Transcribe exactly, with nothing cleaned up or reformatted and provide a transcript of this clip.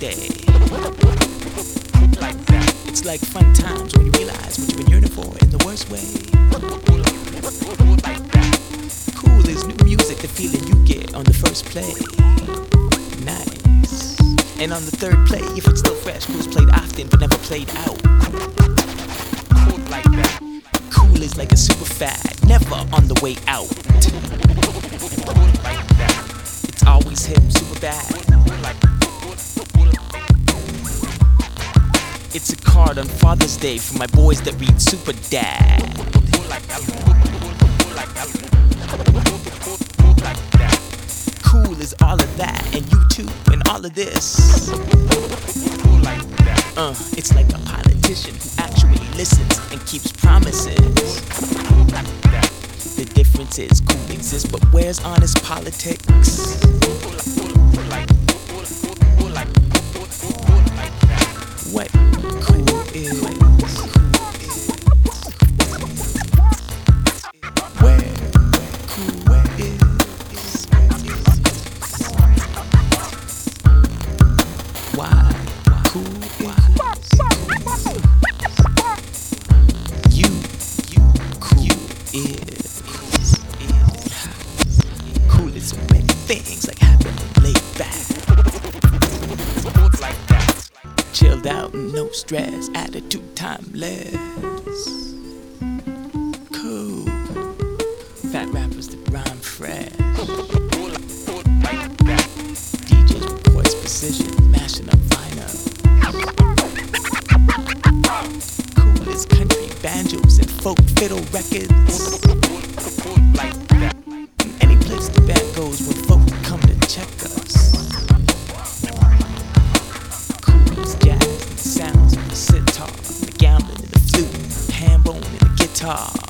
day. It's like fun times when you realize what you've been yearning for in the worst way. Cool is new music, the feeling you get on the first play. Nice. And on the third play, if it's still fresh, cool's played often but never played out. Cool is like a super fad, never on the way out. It's always him, super bad. It's a card on Father's Day for my boys that read Super Dad. Cool is all of that, and you too, and all of this. Uh, it's like a politician who actually listens and keeps promises. The difference is cool exists, but where's honest politics? What cool is? Where cool is? Why cool is? You, you, cool is. Cool is so many things like happening laid back. Chilled out, no stress, attitude timeless. Cool. Fat rappers that rhyme fresh. D Js with voice precision, mashing up vinyl. Cool is country banjos and folk fiddle records. Any place the band goes when folk come to check us. Sounds of the sitar, the gambling and the flute, hand bone and the guitar.